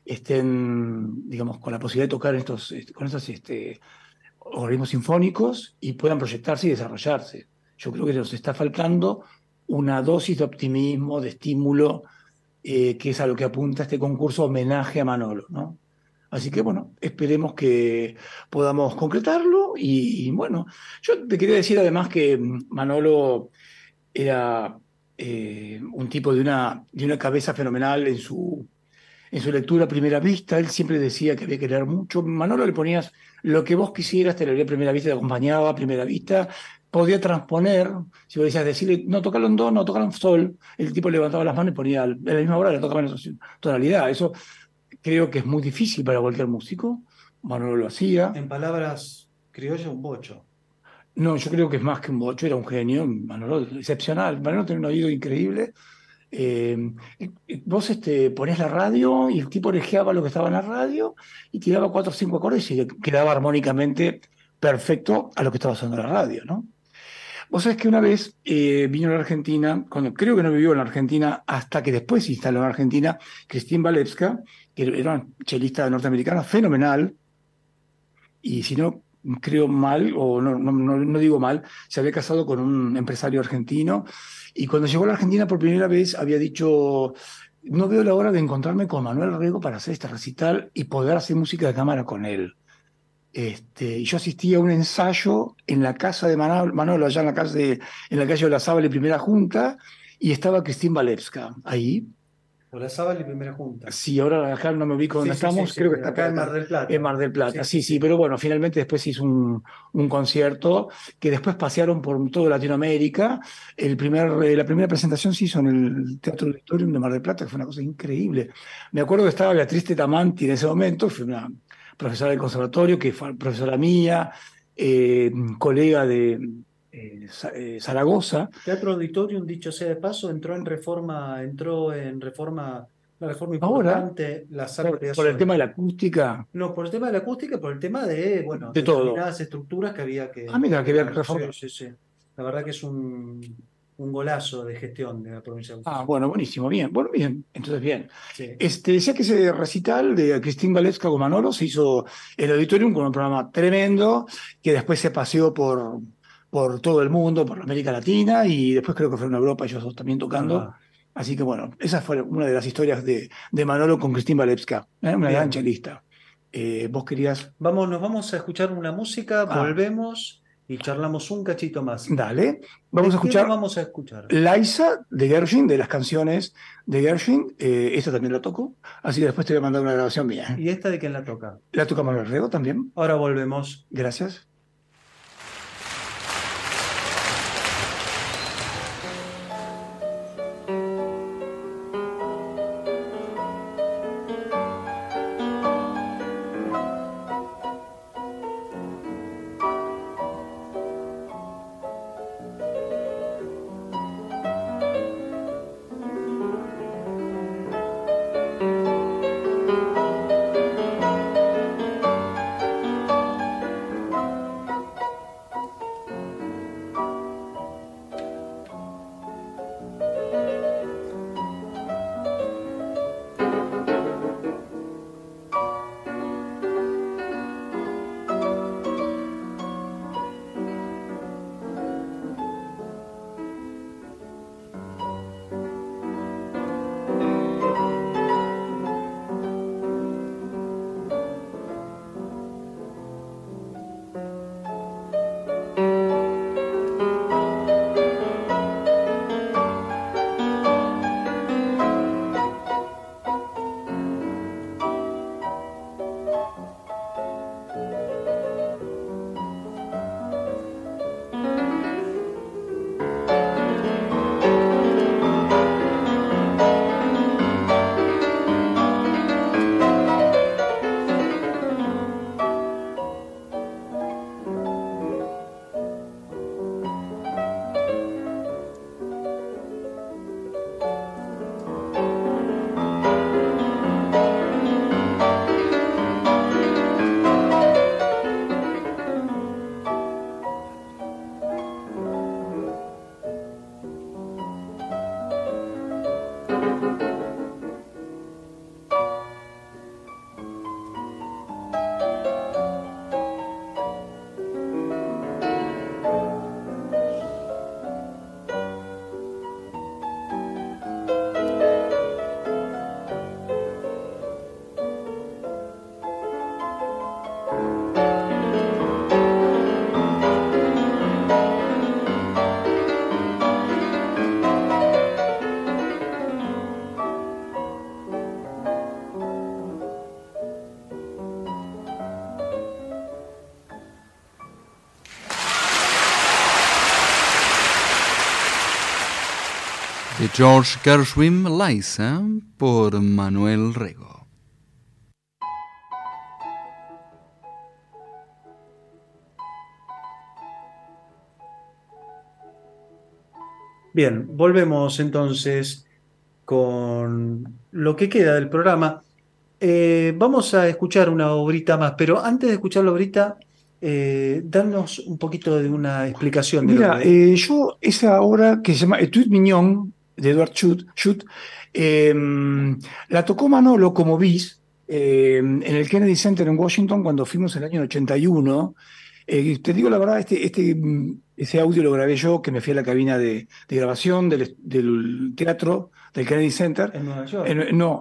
estén, digamos, con la posibilidad de tocar con estos organismos sinfónicos y puedan proyectarse y desarrollarse. Yo creo que nos está faltando una dosis de optimismo, de estímulo, que es a lo que apunta este concurso homenaje a Manolo, ¿no? Así que bueno, esperemos que podamos concretarlo y bueno, yo te quería decir además que Manolo era un tipo de una cabeza fenomenal en su lectura a primera vista. Él siempre decía que había que leer mucho. Manolo le ponías lo que vos quisieras, te lo leía a primera vista, te acompañaba a primera vista. Podía transponer, si vos decías decirle, no, tocarlo en do, no, tocarlo en sol, el tipo levantaba las manos y ponía, en la misma hora le tocaba en esa tonalidad. Eso creo que es muy difícil para cualquier músico. Manolo lo hacía. En palabras criollas, un bocho. No, yo creo que es más que un bocho, era un genio, Manolo, excepcional. Manolo tenía un oído increíble. Eh, Vos ponés la radio y el tipo orejeaba lo que estaba en la radio y tiraba cuatro o cinco acordes y quedaba armónicamente perfecto a lo que estaba sonando la radio, ¿no? Vos sabés que una vez vino a la Argentina, cuando creo que no vivió en la Argentina hasta que después se instaló en Argentina, Christine Walewska, que era una chelista norteamericana fenomenal, y si no creo mal, o no digo mal, se había casado con un empresario argentino y cuando llegó a la Argentina por primera vez había dicho, no veo la hora de encontrarme con Manuel Rego para hacer este recital y poder hacer música de cámara con él. Y yo asistí a un ensayo en la casa de Manolo, allá en la calle de la Sábal, en Primera Junta, y estaba Cristín Walewska ahí. Olazábal y Primera Junta. Sí, ahora acá no me ubico dónde estamos, creo que está acá por en Mar del Plata. En Mar del Plata, Sí, sí, pero bueno, finalmente después hizo un concierto que después pasearon por toda Latinoamérica. La primera presentación se hizo en el Teatro Auditorium de Mar del Plata, que fue una cosa increíble. Me acuerdo que estaba Beatriz Tetamanti en ese momento, fue una profesora del conservatorio, que fue profesora mía, colega de Zaragoza. Teatro Auditorium, dicho sea de paso, entró en reforma, una reforma Ahora, importante, las por el tema de ampliaciones. la acústica, No, por el tema de la acústica, por el tema de, bueno, de todo. determinadas estructuras que había Ah, que mira, que había que reformar. Sí, reformar. sí, sí. La verdad que es un golazo de gestión de la provincia de Ah, Buenos bueno, buenísimo, bien, bueno, bien, entonces bien. Aires. Decía que ese recital de Cristín Valesca con Manolo se hizo en el Auditorium con un programa tremendo que después se paseó por todo el mundo, por América Latina y después creo que fueron a Europa ellos dos también Sí. tocando. Ajá. Así que bueno, esa fue una de las historias de Manolo con Cristín Valesca, una gran Bien. chelista. Vos querías... Nos vamos a escuchar una música, Ah, volvemos y charlamos un cachito más. dale, vamos a ¿De qué nos escuchar vamos a escuchar? Liza de Gershwin, de las canciones de Gershwin. Esta también la toco, así que después te voy a mandar una grabación mía. ¿Y esta de quién la toca? La toca Manuel Rego también. Ahora volvemos. Gracias. De George Gershwin, Liza, por Manuel Rego. Bien, volvemos entonces con lo que queda del programa. Vamos a escuchar una obrita más, pero antes de escuchar la obrita, danos un poquito de una explicación de lo Mira, que... yo esa obra que se llama Etude Mignon de Edward Shute, la tocó Manolo como bis en el Kennedy Center en Washington cuando fuimos el año 81. Te digo la verdad, ese audio lo grabé yo, que me fui a la cabina de grabación del teatro del Kennedy Center. En Nueva York. No,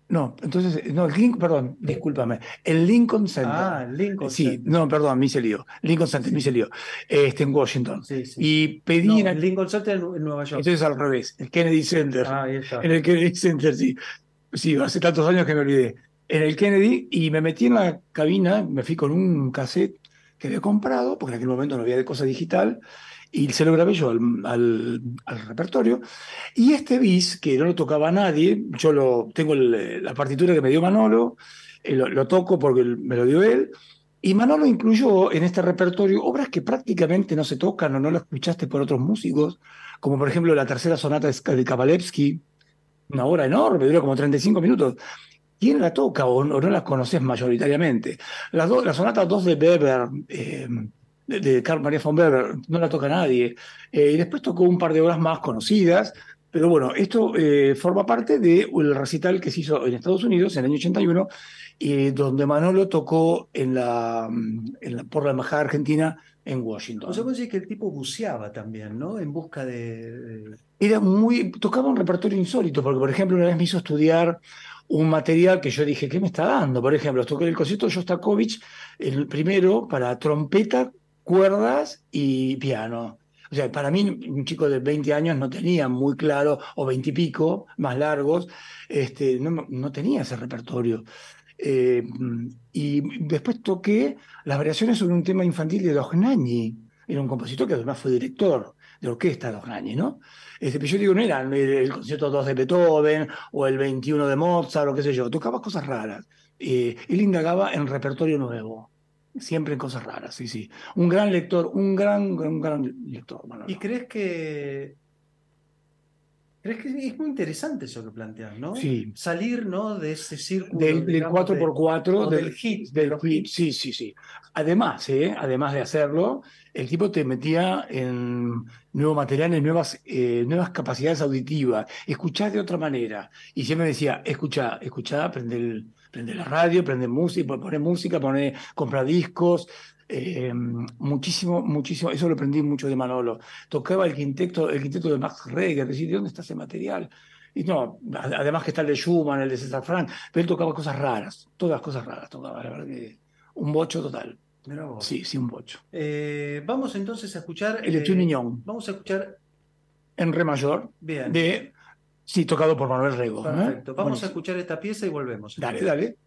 No, entonces, no, perdón, discúlpame. El Lincoln Center. Ah, Lincoln Sí, Center. no, perdón, me hice lío. Lincoln Center, me hice Sí, lío. En Washington. sí, sí. Y pedí No, Lincoln Center en Nueva York. entonces al revés, el Kennedy Center. Ah, ahí En está. el Kennedy Center, sí. Sí, hace tantos años que me olvidé. En el Kennedy y me metí en la cabina, me fui con un cassette que había comprado, porque en aquel momento no había de cosa digital, y se lo grabé yo al repertorio. Y este bis, que no lo tocaba nadie, tengo la partitura que me dio Manolo, lo toco porque me lo dio él, y Manolo incluyó en este repertorio obras que prácticamente no se tocan o no las escuchaste por otros músicos, como por ejemplo la tercera sonata de Kabalevsky, una obra enorme, dura como 35 minutos. ¿Quién la toca o no la conoces mayoritariamente? La sonata 2 de Weber, de Carl Maria von Weber, no la toca nadie. Y después tocó un par de obras más conocidas, pero bueno, esto forma parte del recital que se hizo en Estados Unidos en el año 81, donde Manolo tocó por la Embajada Argentina en O sea, Washington. vos decís que el tipo buceaba también, ¿no? En busca Tocaba un repertorio insólito, porque por ejemplo una vez me hizo estudiar un material que yo dije, ¿qué me está dando? Por ejemplo, tocó el concierto de Shostakovich, el primero para trompeta, cuerdas y piano. O sea, para mí un chico de 20 años no tenía muy claro, o 20 y pico, más largos, no tenía ese repertorio. Eh, y después toqué las variaciones sobre un tema infantil de Dohnányi. Era un compositor que además fue director de orquesta Dohnányi, ¿no? Pero yo digo, no era el concierto 2 de Beethoven o el 21 de Mozart o qué sé yo, tocaba cosas raras. Él indagaba en repertorio nuevo, siempre en cosas raras, sí, sí. Un gran lector, un gran lector, ¿Y Manolo. crees que es muy interesante eso que planteas, ¿no? Sí, Salir, ¿no? De ese círculo, del digamos, 4x4, o del hit, de del los hit, hits. sí, sí, sí. Además de hacerlo, el tipo te metía en nuevo material, en nuevas capacidades auditivas, escuchás de otra manera. Y siempre me decía, escuchá, prende la radio, prende música, pone música, compra discos. Muchísimo, muchísimo, eso lo aprendí mucho de Manolo. Tocaba el quinteto de Max Reger, decir, ¿de dónde está ese material? Y no, además que está el de Schumann, el de César Frank, pero él tocaba cosas raras, todas cosas raras tocaba, la verdad que un bocho total. Mirá vos. Sí, sí, un bocho. Vamos entonces a escuchar, El de Niñón, vamos a escuchar, en re mayor, bien, sí, tocado por Manuel Rego, ¿eh? perfecto. Vamos a Buenísimo. escuchar esta pieza y volvemos Dale, entonces. dale.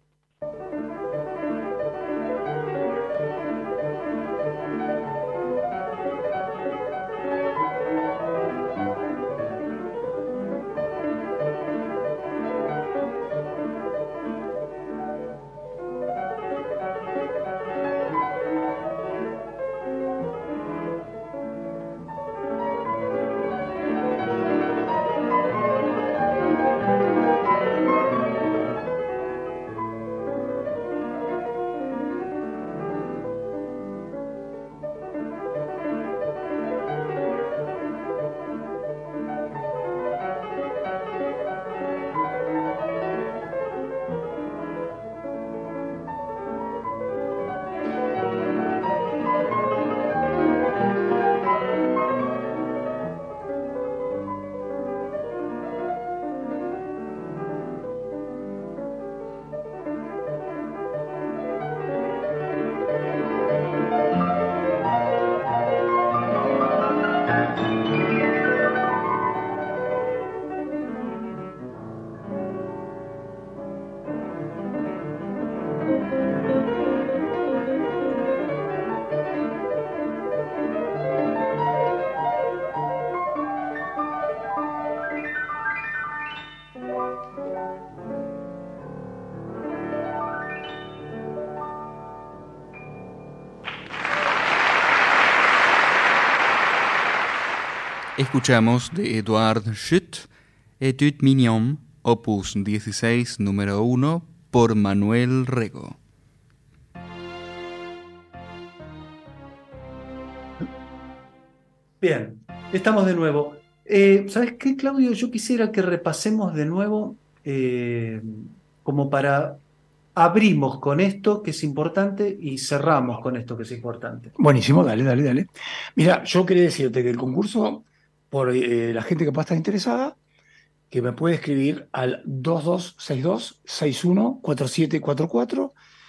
Escuchamos de Edouard Schutt, Etude Mignon, opus 16, número 1, por Manuel Rego. Bien, estamos de nuevo. ¿Sabes qué, Claudio? Yo quisiera que repasemos de nuevo, como para abrimos con esto que es importante y cerramos con esto que es importante. Buenísimo, dale, dale, dale. Mira, yo quería decirte que el concurso, por la gente que pueda estar interesada, que me puede escribir al 2262-614744,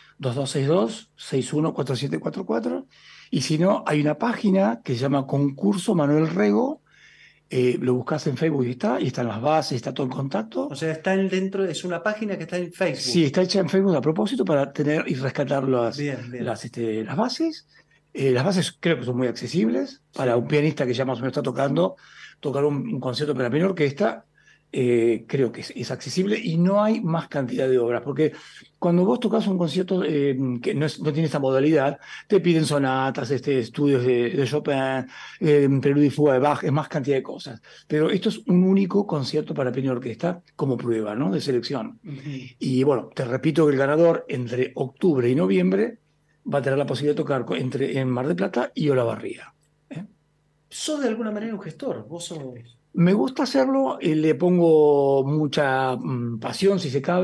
2262-614744, y si no, hay una página que se llama Concurso Manuel Rego, lo buscas en Facebook y están las bases, está todo en contacto. O sea, dentro, es una página que está en Facebook. Sí, está hecha en Facebook a propósito para tener y rescatar Bien, bien. las bases. Las bases creo que son muy accesibles para Sí. un pianista que ya más o menos está tocando, tocar un concierto para piano orquesta. Creo que es accesible y no hay más cantidad de obras, porque cuando vos tocas un concierto que no tiene esta modalidad, te piden sonatas, estudios de Chopin, preludio y fuga de Bach, es más cantidad de cosas. Pero esto es un único concierto para piano orquesta como prueba, ¿no? De selección. Ujú. Y bueno, te repito que el ganador entre octubre y noviembre va a tener la posibilidad de tocar en Mar del Plata y Olavarría. ¿eh? ¿Sos de alguna manera un gestor? ¿Vos sos? Me gusta hacerlo, le pongo mucha pasión,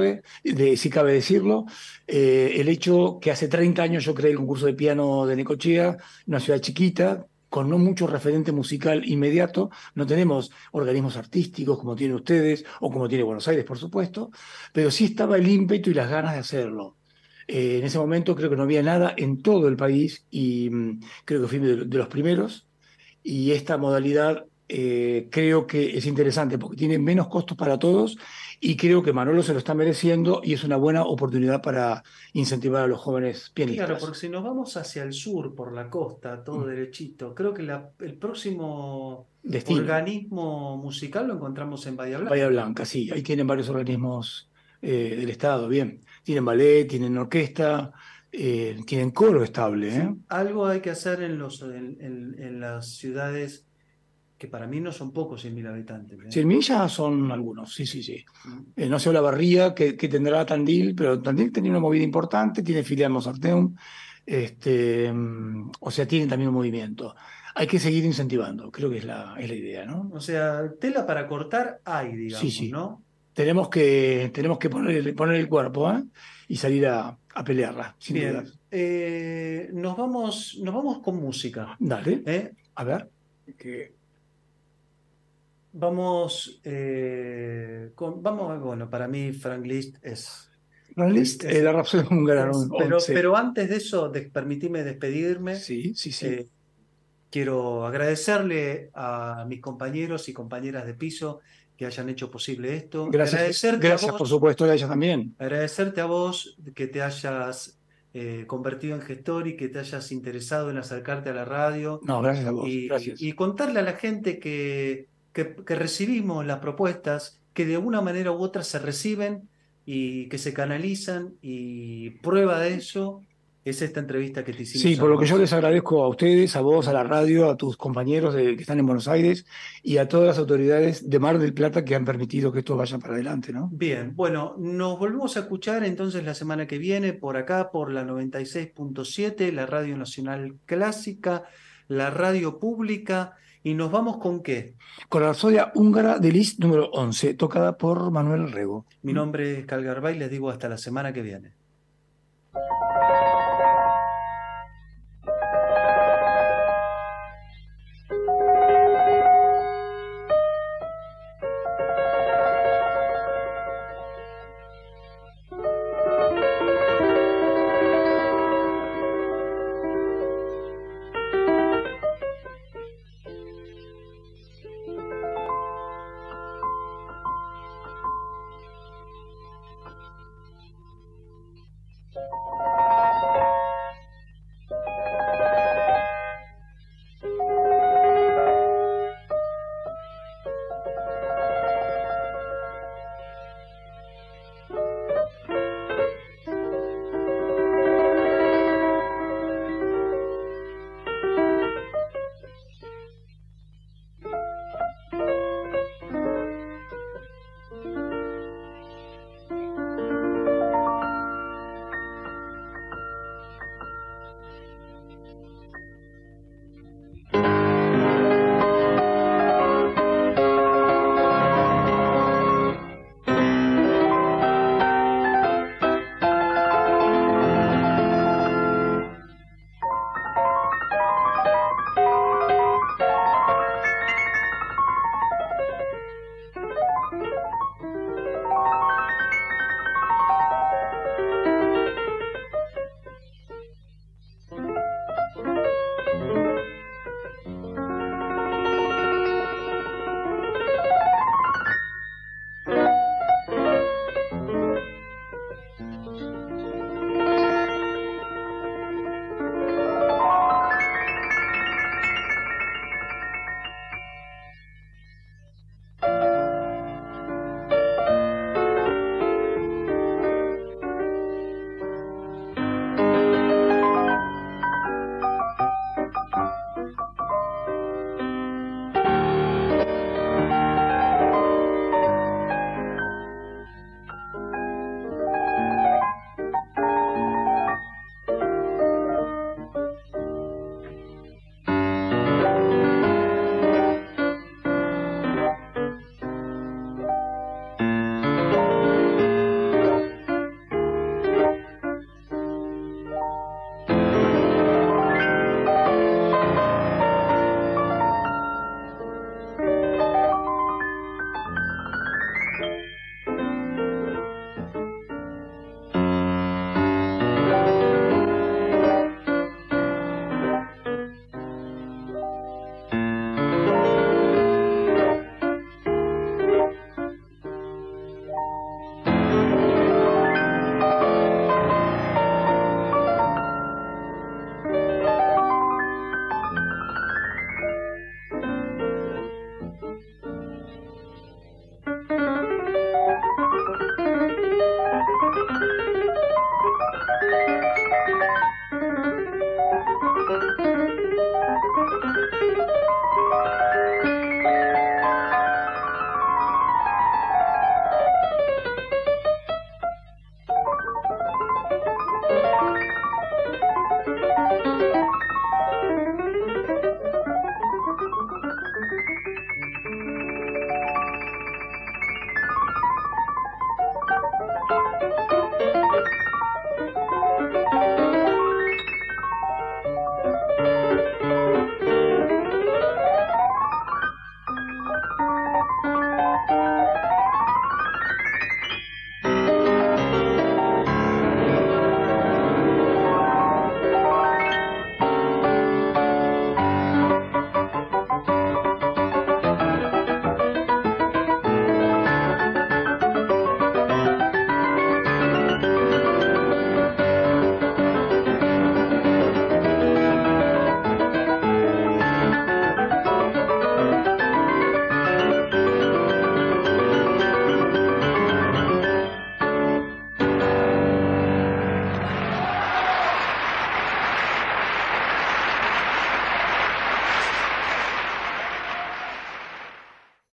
si cabe decirlo. El hecho que hace 30 años yo creé el concurso de piano de Necochea, una ciudad chiquita, con no mucho referente musical inmediato. No tenemos organismos artísticos como tienen ustedes o como tiene Buenos Aires, por supuesto, pero sí estaba el ímpetu y las ganas de hacerlo. En ese momento creo que no había nada en todo el país y creo que fui de los primeros. Y esta modalidad creo que es interesante porque tiene menos costos para todos y creo que Manolo se lo está mereciendo y es una buena oportunidad para incentivar a los jóvenes Claro, pianistas. porque si nos vamos hacia el sur, por la costa, todo Mm. derechito, creo que el próximo Destino, organismo musical lo encontramos en Bahía Bahía Blanca. Blanca, sí, ahí tienen varios organismos del Estado, bien. Tienen ballet, tienen orquesta, tienen coro estable, ¿eh? Sí, algo hay que hacer en las ciudades que para mí no son pocos 100.000 habitantes, ¿eh? 100.000 ya son algunos, sí, sí, sí. Mm. No sé Olavarría que tendrá Tandil, pero Tandil tenía una movida importante, tiene filial en Mozarteum, o sea, tienen también un movimiento. Hay que seguir incentivando, creo que es la idea, ¿no? O sea, tela para cortar hay, Sí, digamos, sí. ¿no? Tenemos que poner el cuerpo, ¿eh? Y salir a pelearla, sin Bien, dudas. nos vamos con música. Dale, ¿Eh? a ver. Que... Bueno, para mí Frank Liszt es, List, es, la Rapsodia húngara pero, 11. pero antes de eso, permitime despedirme. Sí, sí, sí. eh, Quiero agradecerle a mis compañeros y compañeras de piso que hayan hecho posible esto. Gracias por supuesto, a ella también. Agradecerte a vos que te hayas convertido en gestor y que te hayas interesado en acercarte a la radio No, gracias a vos, y, gracias. y contarle a la gente que recibimos las propuestas, que de una manera u otra se reciben y que se canalizan y prueba de eso es esta entrevista que te Sí, hicimos por lo que yo hermosa. les agradezco a ustedes, a vos, a la radio, a tus compañeros que están en Buenos Aires y a todas las autoridades de Mar del Plata que han permitido que esto vaya para adelante, ¿no? Bien, bueno, nos volvemos a escuchar entonces la semana que viene por acá, por la 96.7, la Radio Nacional Clásica, la radio pública, y nos vamos con qué. Con la Rapsodia húngara de Liszt número 11, tocada por Manuel Rego. Mi nombre es Cal Garbay, les digo hasta la semana que viene.